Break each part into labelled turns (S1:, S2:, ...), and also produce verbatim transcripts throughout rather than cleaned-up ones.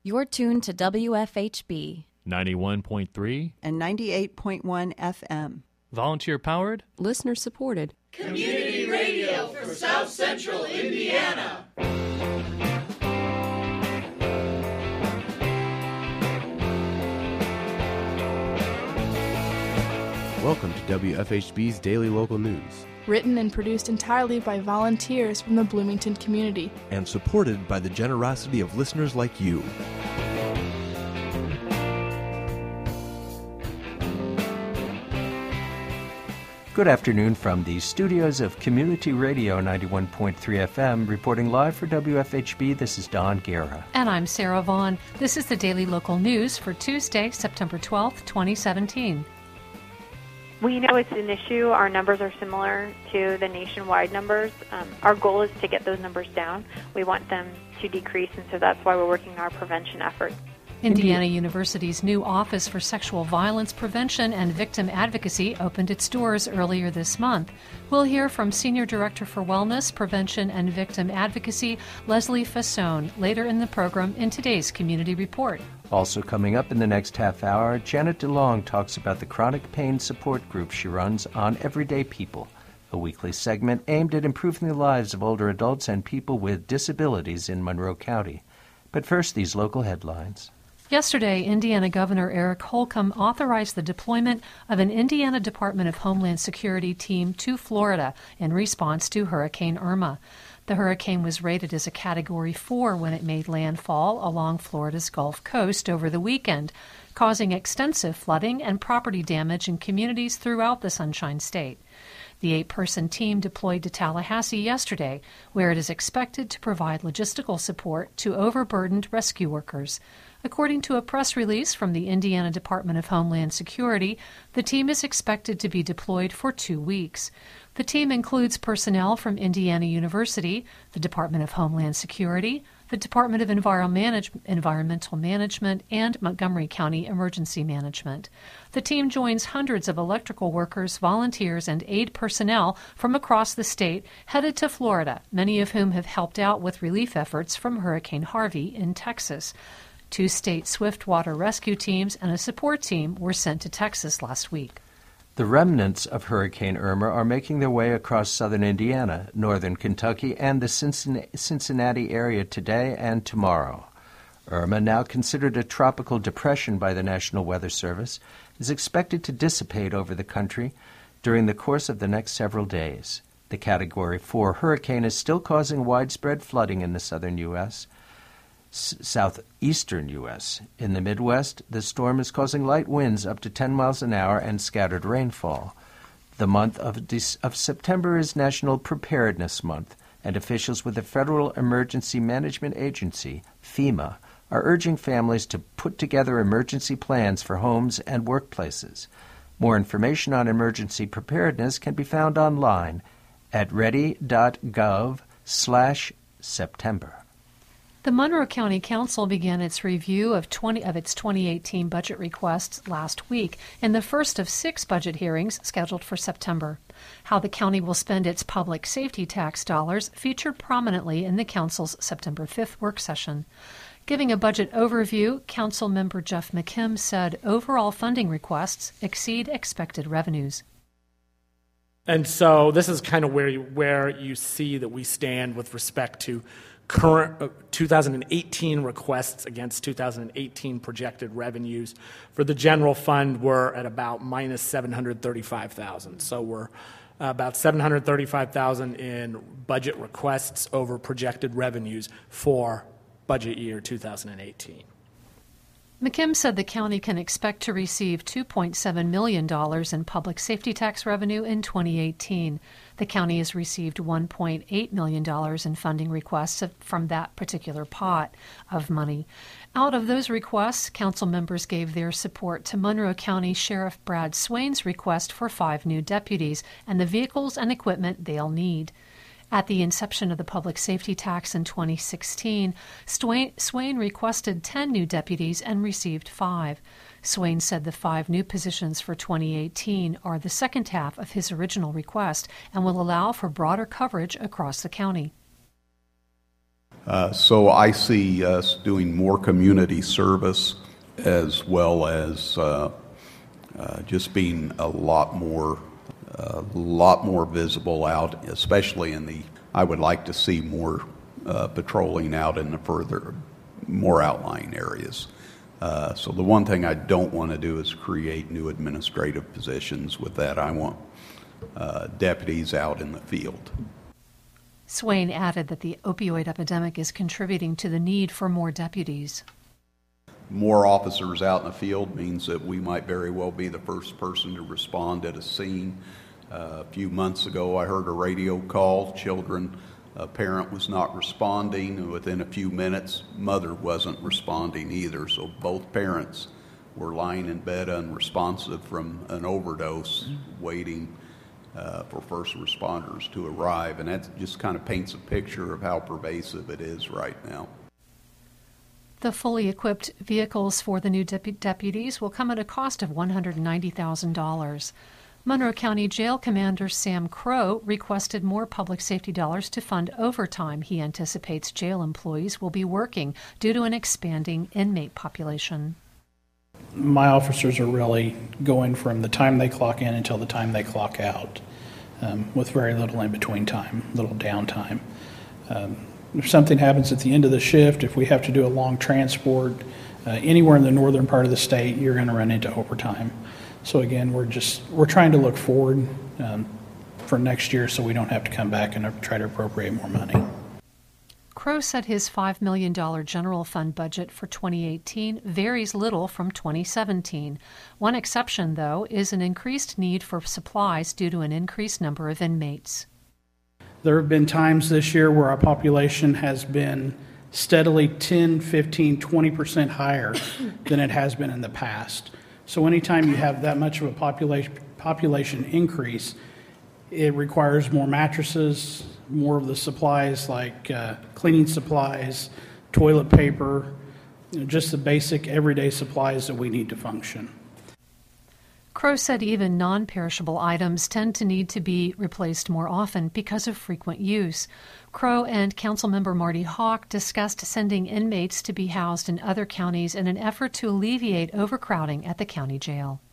S1: You're tuned to W F H B
S2: ninety-one point three
S3: and ninety-eight point one F M.
S2: Volunteer-powered,
S4: listener-supported.
S5: Community radio for South Central Indiana.
S6: Welcome to W F H B's Daily Local News.
S7: Written and produced entirely by volunteers from the Bloomington community.
S6: And supported by the generosity of listeners like you.
S8: Good afternoon from the studios of Community Radio ninety-one point three F M, reporting live for W F H B. This is Don Guerra.
S9: And I'm Sarah Vaughn. This is the Daily Local News for Tuesday, September twelfth, twenty seventeen.
S10: We know it's an issue. Our numbers are similar to the nationwide numbers. Um, our goal is to get those numbers down. We want them to decrease, and so that's why we're working on our prevention efforts.
S9: Indiana University's new Office for Sexual Violence Prevention and Victim Advocacy opened its doors earlier this month. We'll hear from Senior Director for Wellness, Prevention, and Victim Advocacy, Leslie Fassone, later in the program in today's Community Report.
S8: Also coming up in the next half hour, Janet DeLong talks about the chronic pain support group she runs on Everyday People, a weekly segment aimed at improving the lives of older adults and people with disabilities in Monroe County. But first, these local headlines.
S9: Yesterday, Indiana Governor Eric Holcomb authorized the deployment of an Indiana Department of Homeland Security team to Florida in response to Hurricane Irma. The hurricane was rated as a Category four when it made landfall along Florida's Gulf Coast over the weekend, causing extensive flooding and property damage in communities throughout the Sunshine State. The eight-person team deployed to Tallahassee yesterday, where it is expected to provide logistical support to overburdened rescue workers. According to a press release from the Indiana Department of Homeland Security, the team is expected to be deployed for two weeks. The team includes personnel from Indiana University, the Department of Homeland Security, the Department of Environmental Management, and Montgomery County Emergency Management. The team joins hundreds of electrical workers, volunteers, and aid personnel from across the state headed to Florida, many of whom have helped out with relief efforts from Hurricane Harvey in Texas. Two state swiftwater rescue teams and a support team were sent to Texas last week.
S8: The remnants of Hurricane Irma are making their way across southern Indiana, northern Kentucky, and the Cincinnati area today and tomorrow. Irma, now considered a tropical depression by the National Weather Service, is expected to dissipate over the country during the course of the next several days. The Category four hurricane is still causing widespread flooding in the southern U S, southeastern U S In the Midwest, the storm is causing light winds up to ten miles an hour and scattered rainfall. The month of, De- of September is National Preparedness Month, and officials with the Federal Emergency Management Agency, FEMA, are urging families to put together emergency plans for homes and workplaces. More information on emergency preparedness can be found online at ready.gov slash September.
S9: The Monroe County Council began its review of twenty of its twenty eighteen budget requests last week in the first of six budget hearings scheduled for September. How the county will spend its public safety tax dollars featured prominently in the Council's September fifth work session. Giving a budget overview, Council member Jeff McKim said overall funding requests exceed expected revenues.
S11: And so this is kind of where you, where you see that we stand with respect to current uh, two thousand eighteen requests against two thousand eighteen projected revenues. For the general fund, we're at about minus seven hundred thirty-five thousand dollars. So we're uh, about seven hundred thirty-five thousand dollars in budget requests over projected revenues for budget year two thousand eighteen.
S9: McKim said the county can expect to receive two point seven million dollars in public safety tax revenue in twenty eighteen. The county has received one point eight million dollars in funding requests from that particular pot of money. Out of those requests, council members gave their support to Monroe County Sheriff Brad Swain's request for five new deputies and the vehicles and equipment they'll need. At the inception of the public safety tax in twenty sixteen, Swain, Swain requested ten new deputies and received five. Swain said the five new positions for twenty eighteen are the second half of his original request and will allow for broader coverage across the county.
S4: Uh, so I see us doing more community service as well as uh, uh, just being a lot more, a lot more visible out, especially in the. I would like to see more uh, patrolling out in the further, more outlying areas. Uh, so the one thing I don't want to do is create new administrative positions. With that, I want uh, deputies out in the field.
S9: Swain added that the opioid epidemic is contributing to the need for more deputies.
S4: More officers out in the field means that we might very well be the first person to respond at a scene. Uh, a few months ago, I heard a radio call. Children, a parent was not responding, and within a few minutes, mother wasn't responding either. So both parents were lying in bed unresponsive from an overdose, waiting Uh, for first responders to arrive, and that just kind of paints a picture of how pervasive it is right now.
S9: The fully equipped vehicles for the new depu- deputies will come at a cost of one hundred ninety thousand dollars. Monroe County Jail Commander Sam Crow requested more public safety dollars to fund overtime he anticipates jail employees will be working due to an expanding inmate population.
S12: My officers are really going from the time they clock in until the time they clock out, um, with very little in between time, little downtime. Um, if something happens at the end of the shift, if we have to do a long transport, uh, anywhere in the northern part of the state, you're going to run into overtime. So again, we're just we're trying to look forward um, for next year, so we don't have to come back and try to appropriate more money.
S9: Crow said his five million dollars general fund budget for twenty eighteen varies little from twenty seventeen. One exception, though, is an increased need for supplies due to an increased number of inmates.
S12: There have been times this year where our population has been steadily ten, fifteen, twenty percent higher than it has been in the past. So anytime you have that much of a population population increase, it requires more mattresses, more of the supplies like uh, cleaning supplies, toilet paper, you know, just the basic everyday supplies that we need to function.
S9: Crow said even non-perishable items tend to need to be replaced more often because of frequent use. Crow and Councilmember Marty Hawk discussed sending inmates to be housed in other counties in an effort to alleviate overcrowding at the county jail.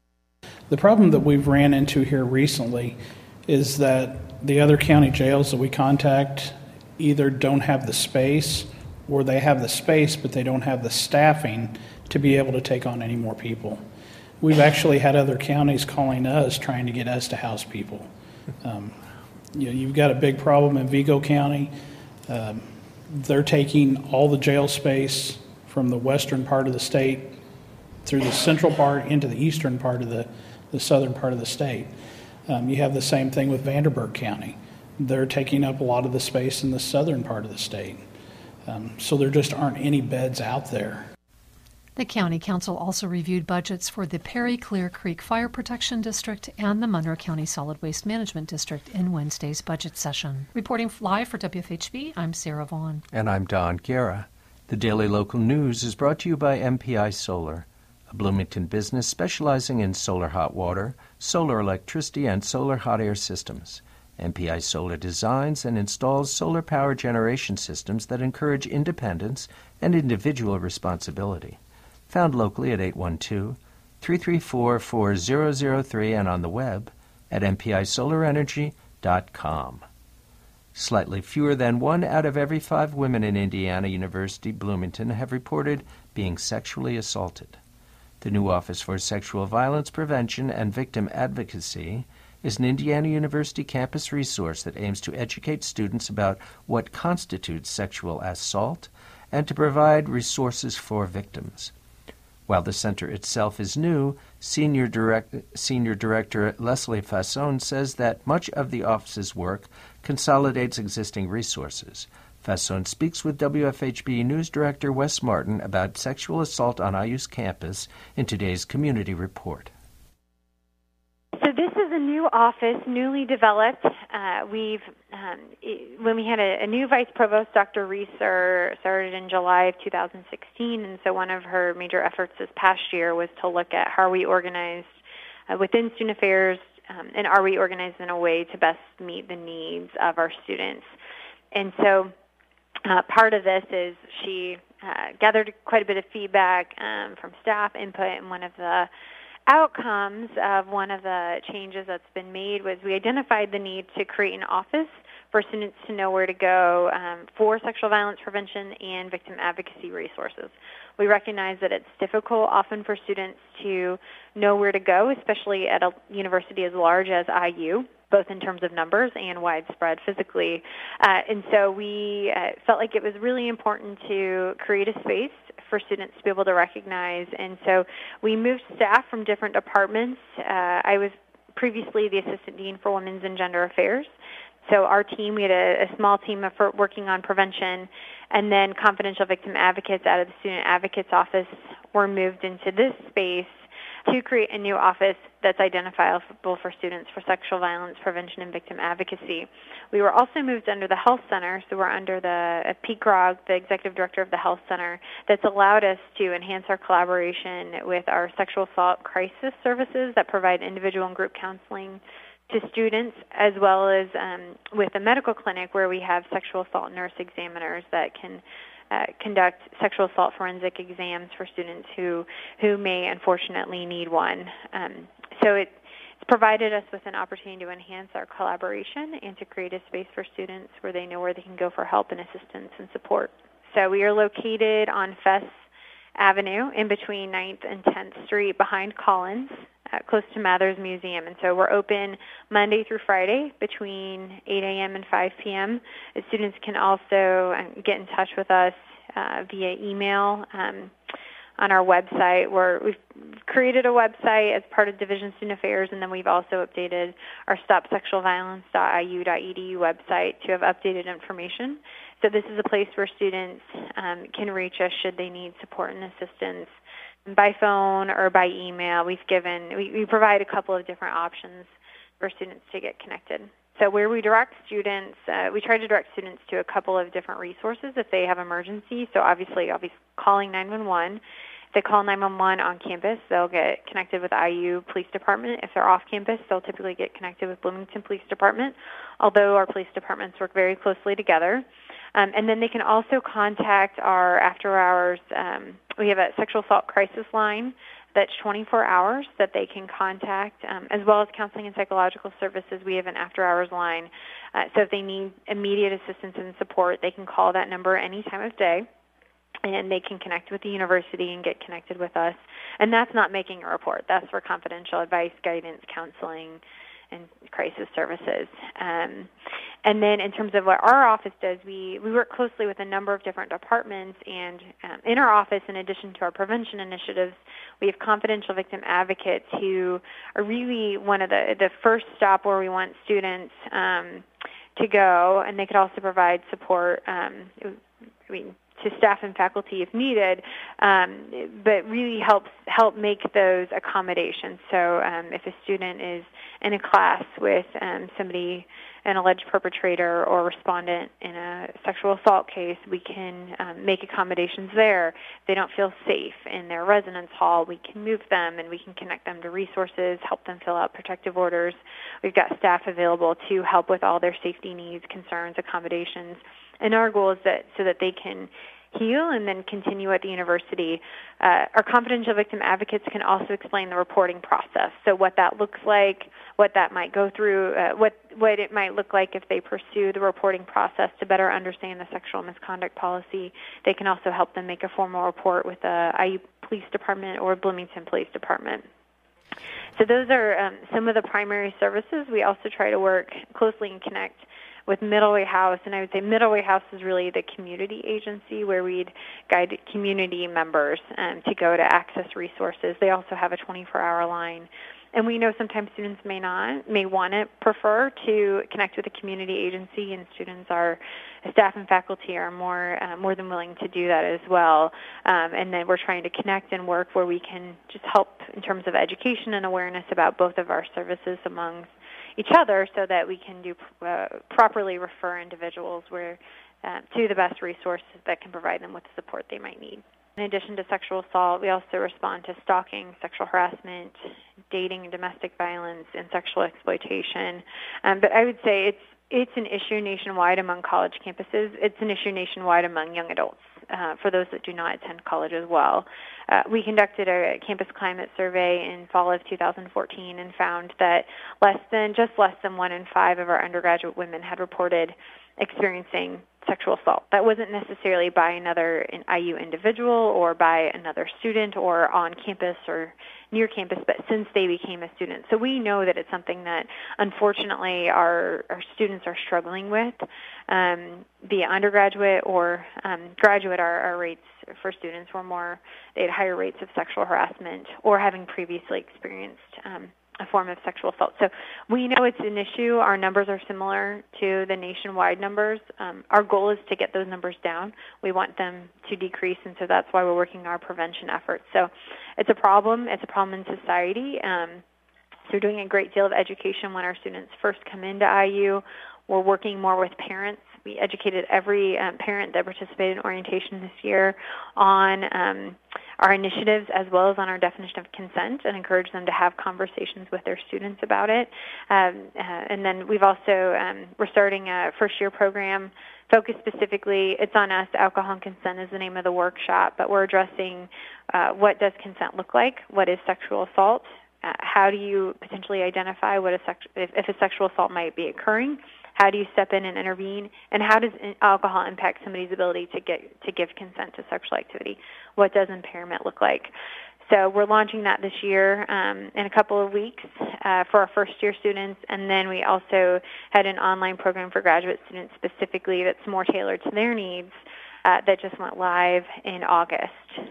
S12: The problem that we've ran into here recently is that the other county jails that we contact either don't have the space, or they have the space but they don't have the staffing to be able to take on any more people. We've actually had other counties calling us trying to get us to house people. Um, you know, you've got a big problem in Vigo County. Um, they're taking all the jail space from the western part of the state through the central part into the eastern part of the, the southern part of the state. Um, you have the same thing with Vanderburgh County. They're taking up a lot of the space in the southern part of the state. Um, so there just aren't any beds out there.
S9: The County Council also reviewed budgets for the Perry Clear Creek Fire Protection District and the Monroe County Solid Waste Management District in Wednesday's budget session. Reporting live for W F H B, I'm Sarah Vaughn.
S8: And I'm Don Guerra. The Daily Local News is brought to you by M P I Solar, a Bloomington business specializing in solar hot water, solar electricity, and solar hot air systems. M P I Solar designs and installs solar power generation systems that encourage independence and individual responsibility. Found locally at eight one two, three three four, four zero zero three and on the web at m p i solar energy dot com. Slightly fewer than one out of every five women in Indiana University Bloomington have reported being sexually assaulted. The new Office for Sexual Violence Prevention and Victim Advocacy is an Indiana University campus resource that aims to educate students about what constitutes sexual assault and to provide resources for victims. While the center itself is new, Senior, Direct, Senior Director Leslie Fasson says that much of the office's work consolidates existing resources. Fasson speaks with W F H B News Director Wes Martin about sexual assault on I U's campus in today's Community Report.
S10: So this is a new office, newly developed. Uh, we've um, it, when we had a, a new vice provost, Doctor Reeser, started in July of two thousand sixteen, and so one of her major efforts this past year was to look at how are we organized uh, within student affairs, um, and are we organized in a way to best meet the needs of our students. And so uh, part of this is she uh, gathered quite a bit of feedback um, from staff input, and one of the outcomes of one of the changes that's been made was we identified the need to create an office for students to know where to go um, for sexual violence prevention and victim advocacy resources. We recognize that it's difficult often for students to know where to go, especially at a university as large as I U, both in terms of numbers and widespread physically. Uh, and so we uh, felt like it was really important to create a space for students to be able to recognize. And so we moved staff from different departments. Uh, I was previously the Assistant Dean for Women's and Gender Affairs. So our team, we had a, a small team of for working on prevention, and then confidential victim advocates out of the Student Advocates Office were moved into this space to create a new office that's identifiable for students for sexual violence prevention and victim advocacy. We were also moved under the Health Center, so we're under the uh, Pete Grog, the Executive Director of the Health Center, that's allowed us to enhance our collaboration with our sexual assault crisis services that provide individual and group counseling to students, as well as um, with a medical clinic where we have sexual assault nurse examiners that can uh, conduct sexual assault forensic exams for students who, who may unfortunately need one. Um, so it, it's provided us with an opportunity to enhance our collaboration and to create a space for students where they know where they can go for help and assistance and support. So we are located on Fess Avenue in between ninth and tenth Street behind Collins, uh, close to Mathers Museum. And so we're open Monday through Friday between eight a.m. and five p.m. Students can also um, get in touch with us uh, via email um, on our website. Where we've created a website as part of Division of Student Affairs, and then we've also updated our stop sexual violence dot I U dot E D U website to have updated information. So this is a place where students um, can reach us should they need support and assistance by phone or by email. We've given, we, we provide a couple of different options for students to get connected. So where we direct students, uh, we try to direct students to a couple of different resources if they have emergency. So obviously, obviously calling nine one one. If they call nine one one on campus, they'll get connected with the I U Police Department. If they're off campus, they'll typically get connected with Bloomington Police Department, although our police departments work very closely together. Um, and then they can also contact our after-hours. Um, we have a sexual assault crisis line that's twenty-four hours that they can contact, um, as well as counseling and psychological services. We have an after-hours line. Uh, so if they need immediate assistance and support, they can call that number any time of day, and they can connect with the university and get connected with us. And that's not making a report. That's for confidential advice, guidance, counseling, and crisis services. Um, and then in terms of what our office does, we, we work closely with a number of different departments, and um, in our office, in addition to our prevention initiatives, we have confidential victim advocates who are really one of the, the first stop where we want students um, to go, and they could also provide support um, I mean, to staff and faculty if needed, um, but really helps help make those accommodations. So um, if a student is in a class with um, somebody, an alleged perpetrator or respondent in a sexual assault case, we can um, make accommodations there. If they don't feel safe in their residence hall, we can move them and we can connect them to resources, help them fill out protective orders. We've got staff available to help with all their safety needs, concerns, accommodations. And our goal is that so that they can heal and then continue at the university. Uh, our confidential victim advocates can also explain the reporting process, so what that looks like, what that might go through, uh, what what it might look like if they pursue the reporting process to better understand the sexual misconduct policy. They can also help them make a formal report with the I U Police Department or Bloomington Police Department. So those are um, some of the primary services. We also try to work closely and connect with Middleway House, and I would say Middleway House is really the community agency where we'd guide community members um, to go to access resources. They also have a twenty-four hour line. And we know sometimes students may not, may want to prefer to connect with a community agency, and students are, staff and faculty are more uh, more than willing to do that as well. Um, and then we're trying to connect and work where we can just help in terms of education and awareness about both of our services among each other, so that we can do uh, properly refer individuals where uh, to the best resources that can provide them with the support they might need. In addition to sexual assault, we also respond to stalking, sexual harassment, dating and domestic violence, and sexual exploitation. Um, but I would say it's it's an issue nationwide among college campuses. It's an issue nationwide among young adults, uh, for those that do not attend college as well. Uh, we conducted a campus climate survey in fall of two thousand fourteen and found that less than, just less than one in five of our undergraduate women had reported experiencing sexual assault. That wasn't necessarily by another I U individual or by another student or on campus or near campus, but since they became a student. So we know that it's something that, unfortunately, our, our students are struggling with. Um, be it undergraduate or um, graduate, our, our rates for students were more, they had higher rates of sexual harassment or having previously experienced um, a form of sexual assault. So we know it's an issue. Our numbers are similar to the nationwide numbers. Um, our goal is to get those numbers down. We want them to decrease, and so that's why we're working our prevention efforts. So it's a problem. It's a problem in society. Um, so we're doing a great deal of education when our students first come into I U. We're working more with parents. We educated every um, parent that participated in orientation this year on um, our initiatives as well as on our definition of consent, and encourage them to have conversations with their students about it. Um, uh, and then we've also, um, we're starting a first-year program focused specifically, it's on us, Alcohol and Consent is the name of the workshop, but we're addressing uh, what does consent look like, what is sexual assault, uh, how do you potentially identify what a sex- if, if a sexual assault might be occurring, how do you step in and intervene, and how does alcohol impact somebody's ability to get to give consent to sexual activity? What does impairment look like? So we're launching that this year um, in a couple of weeks uh, for our first-year students, and then we also had an online program for graduate students specifically that's more tailored to their needs uh, that just went live in August.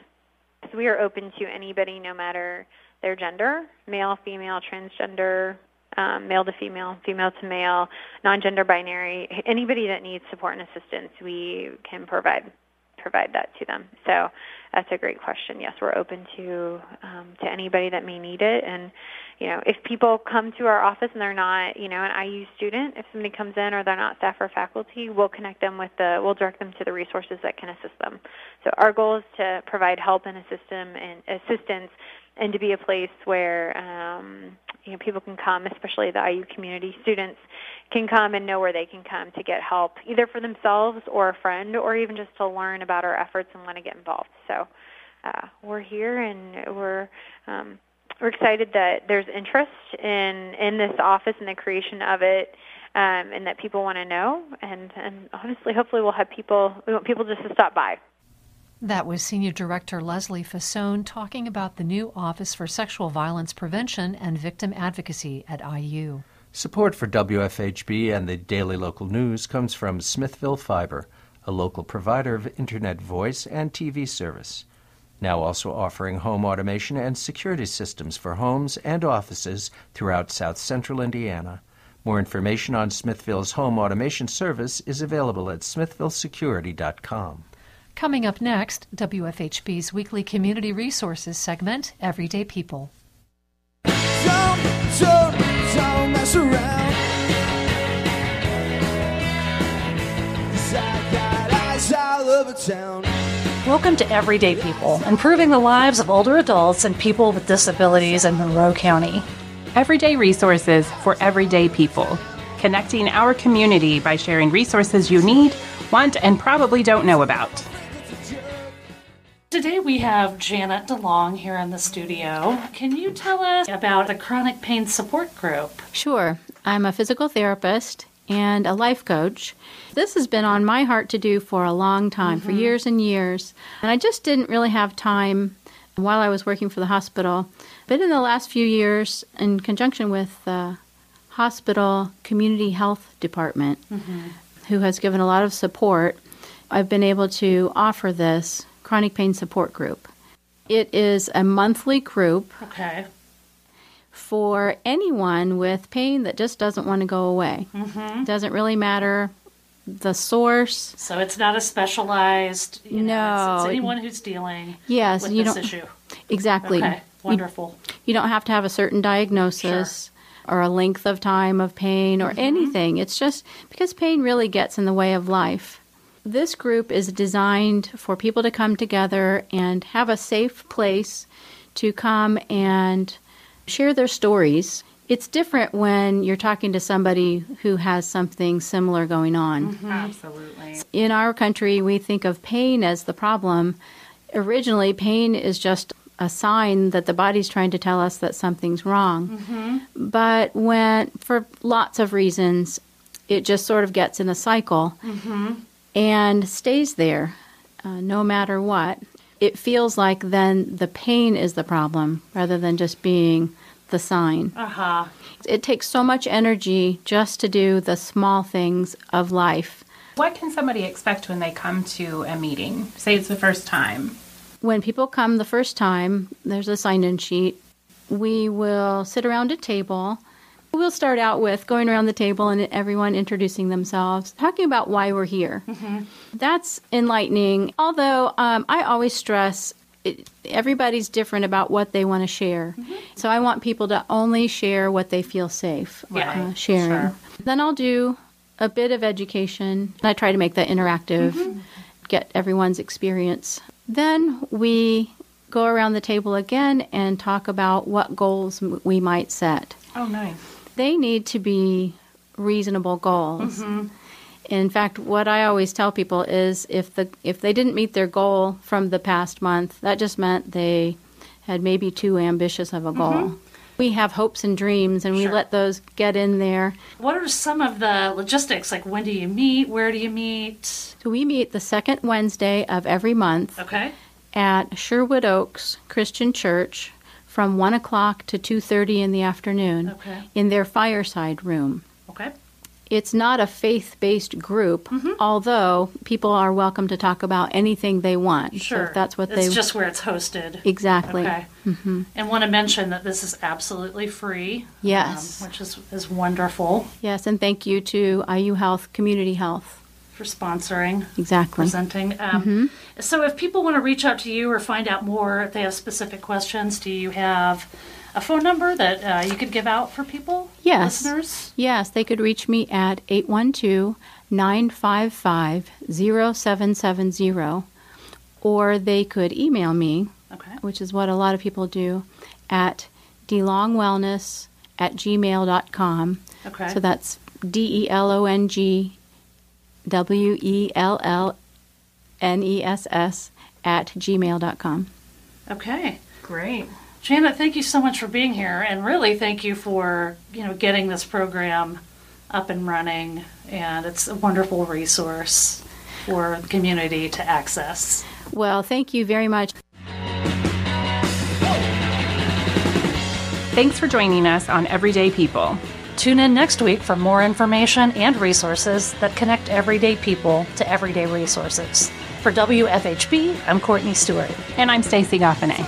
S10: So we are open to anybody, no matter their gender, male, female, transgender, Um, male to female, female to male, non-gender binary, anybody that needs support and assistance, we can provide provide that to them. So that's a great question. Yes, we're open to um, to anybody that may need it. And, you know, if people come to our office and they're not, you know, an I U student, if somebody comes in or they're not staff or faculty, we'll connect them with the, we'll direct them to the resources that can assist them. So our goal is to provide help and assistance and assistance and to be a place where um, you know, people can come, especially the I U community students, can come and know where they can come to get help, either for themselves or a friend, or even just to learn about our efforts and want to get involved. So uh, we're here, and we're um, we're excited that there's interest in in this office and the creation of it, um, and that people want to know. And, and honestly, hopefully, we'll have people. We want people just to stop by.
S9: That was Senior Director Leslie Fasone talking about the new Office for Sexual Violence Prevention and Victim Advocacy at I U.
S8: Support for W F H B and the Daily Local News comes from Smithville Fiber, a local provider of Internet voice and T V service. Now also offering home automation and security systems for homes and offices throughout South Central Indiana. More information on Smithville's home automation service is available at smithville security dot com.
S9: Coming up next, W F H B's weekly community resources segment, Everyday People.
S13: Don't, don't, don't mess around. 'Cause I got eyes all over town.
S14: Welcome to Everyday People, improving the lives of older adults and people with disabilities in Monroe County.
S15: Everyday resources for everyday people, connecting our community by sharing resources you need, want, and probably don't know about.
S16: Today we have Janet DeLong here in the studio. Can you tell us about the Chronic Pain Support Group?
S17: Sure. I'm a physical therapist and a life coach. This has been on my heart to do for a long time, mm-hmm. for years and years. And I just didn't really have time while I was working for the hospital. But in the last few years, in conjunction with the hospital community health department, mm-hmm. who has given a lot of support, I've been able to offer this Chronic Pain Support Group. It is a monthly group
S16: okay.
S17: for anyone with pain that just doesn't want to go away.
S16: Mm-hmm.
S17: Doesn't really matter the source.
S16: So it's not a specialized, you know,
S17: no.
S16: it's, it's anyone who's dealing
S17: yes,
S16: with
S17: you
S16: this
S17: don't,
S16: issue.
S17: Exactly.
S16: Okay, wonderful.
S17: You, you don't have to have a certain diagnosis sure. or a length of time of pain or mm-hmm. anything. It's just because pain really gets in the way of life. This group is designed for people to come together and have a safe place to come and share their stories. It's different when you're talking to somebody who has something similar going on.
S16: Mm-hmm. Absolutely.
S17: In our country, we think of pain as the problem. Originally, pain is just a sign that the body's trying to tell us that something's wrong.
S16: Mm-hmm.
S17: But when, for lots of reasons, it just sort of gets in a cycle
S16: Mm-hmm.
S17: and stays there uh, no matter what. It feels like then the pain is the problem rather than just being the sign.
S16: Uh-huh.
S17: It takes so much energy just to do the small things of life.
S15: What can somebody expect when they come to a meeting? Say it's the first time.
S17: When people come the first time, there's a sign-in sheet. We will sit around a table. We'll start out with going around the table and everyone introducing themselves, talking about why we're here.
S16: Mm-hmm.
S17: That's enlightening, although um, I always stress it, everybody's different about what they want to share.
S16: Mm-hmm.
S17: So I want people to only share what they feel safe
S16: Yeah,
S17: uh, sharing.
S16: sure.
S17: Then I'll do a bit of education. I try to make that interactive,
S16: Mm-hmm.
S17: get everyone's experience. Then we go around the table again and talk about what goals m- we might set.
S16: Oh, nice.
S17: They need to be reasonable goals.
S16: Mm-hmm.
S17: In fact, what I always tell people is if the if they didn't meet their goal from the past month, that just meant they had maybe too ambitious of a goal.
S16: Mm-hmm.
S17: We have hopes and dreams, and we
S16: Sure.
S17: let those get in there.
S16: What are some of the logistics? Like, when do you meet? Where do you meet?
S17: So we meet the second Wednesday of every month
S16: Okay.
S17: at Sherwood Oaks Christian Church from one o'clock to two thirty in the afternoon
S16: Okay.
S17: in their fireside room.
S16: Okay.
S17: It's not a faith-based group,
S16: Mm-hmm.
S17: although people are welcome to talk about anything they want.
S16: Sure.
S17: So if that's what
S16: it's
S17: they
S16: just where it's hosted.
S17: Exactly.
S16: Okay.
S17: hmm
S16: And want to mention that this is absolutely free.
S17: Yes.
S16: um, which is, is wonderful
S17: Yes, and thank you to I U Health Community Health.
S16: for sponsoring,
S17: Exactly.
S16: presenting. Um,
S17: Mhm.
S16: So if people want to reach out to you or find out more, if they have specific questions, do you have a phone number that uh, you could give out for people?
S17: Yes.
S16: Listeners?
S17: Yes, they could reach me at eight one two, nine five five, zero seven seven zero, or they could email me,
S16: Okay.
S17: which is what a lot of people do, at delongwellness at gmail dot com.
S16: Okay.
S17: So that's D E L O N G W E L L N E S S at gmail dot com.
S16: Okay, great. Janet, thank you so much for being here, and really thank you for, you know, getting this program up and running, and it's a wonderful resource for the community to access.
S17: Well, thank you very much.
S15: Thanks for joining us on Everyday People.
S9: Tune in next week for more information and resources that connect everyday people to everyday resources. For W F H B, I'm Courtney Stewart.
S15: And I'm Stacey Goffenay.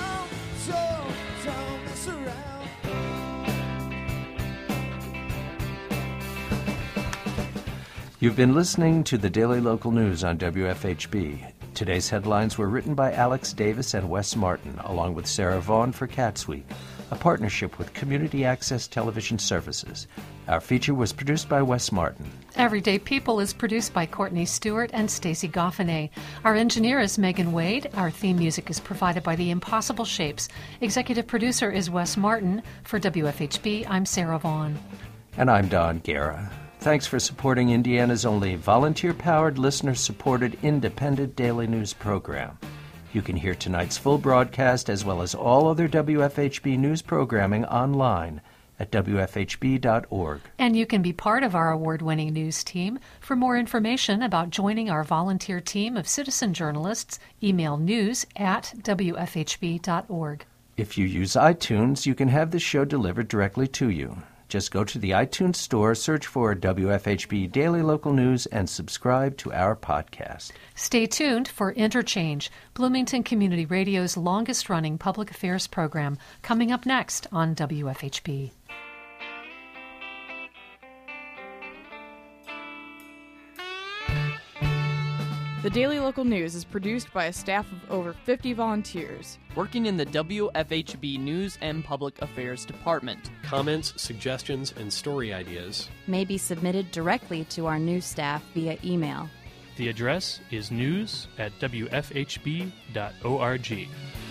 S8: You've been listening to the Daily Local News on W F H B. Today's headlines were written by Alex Davis and Wes Martin, along with Sarah Vaughn for Cats Week, a partnership with Community Access Television Services. Our feature was produced by Wes Martin.
S9: Everyday People is produced by Courtney Stewart and Stacey Goffenay. Our engineer is Megan Wade. Our theme music is provided by The Impossible Shapes. Executive producer is Wes Martin. For W F H B, I'm Sarah Vaughn.
S8: And I'm Don Guerra. Thanks for supporting Indiana's only volunteer-powered, listener-supported, independent daily news program. You can hear tonight's full broadcast as well as all other W F H B news programming online at W F H B dot org.
S9: And you can be part of our award-winning news team. For more information about joining our volunteer team of citizen journalists, email news at W F H B dot org.
S8: If you use iTunes, you can have the show delivered directly to you. Just go to the iTunes store, search for W F H B Daily Local News, and subscribe to our podcast.
S9: Stay tuned for Interchange, Bloomington Community Radio's longest-running public affairs program, coming up next on W F H B.
S18: The Daily Local News is produced by a staff of over fifty volunteers
S19: working in the W F H B News and Public Affairs Department.
S2: Comments, suggestions, and story ideas
S1: may be submitted directly to our news staff via email.
S2: The address is news at w f h b dot org.